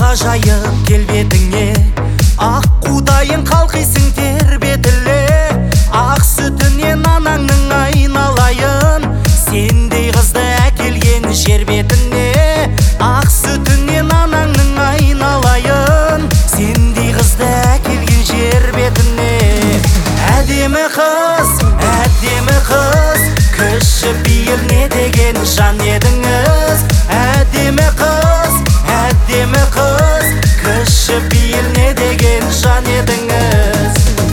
жайып келбетіңе, ақ қудайын қалқисың тербетіле. Ақ сүтінен анаңның айналайын, сендей қызды әкелген жер бетіне. Ақ сүтінен анаңның айналайын, сендей қызды әкелген жер бетіне. Әдемі қыз, кіші пейіл не деген жан едіңіз. Әдемі қыз, кіші пейіл не деген жан едіңіз.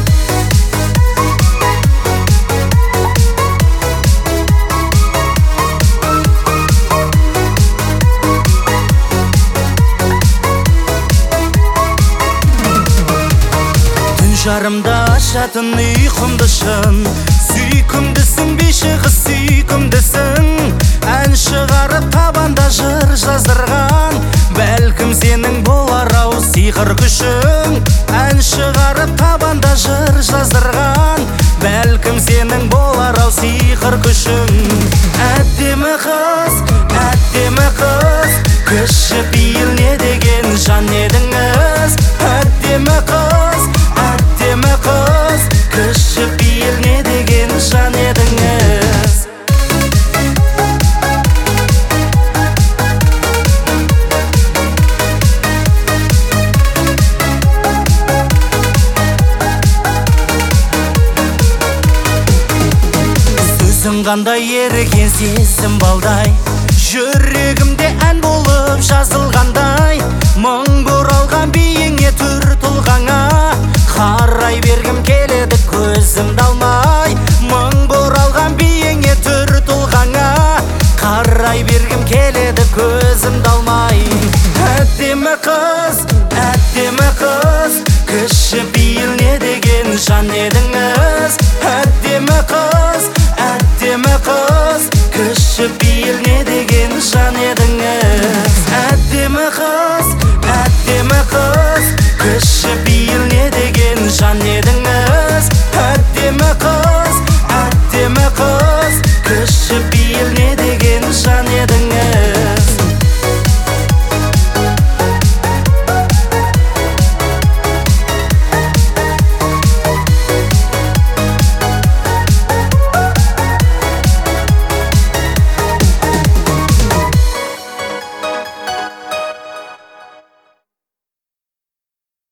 Жарымда ашатын ұйқымды шын, сүйкімдісің бейші қыз сүйкімдісің. Ән шығарып табанда жыр жаздырған, бәлкім сенің болар ау сиқыр күшің. Ән шығарып табанда жыр жаздырған, бәлкім сенің болар ау сиқыр күшің. Әдемі қыз, кіші пейіл не деген жан едіңіз. Әдемі қыз, кіші пейіл не деген жан едіңіз. Сөзің қандай еріген сезім балдай, жүрегімде ән болып жазылғандай. Мың бұралған биіңе түр тұлғаңа, қарай бергім келеді көзімді алмай.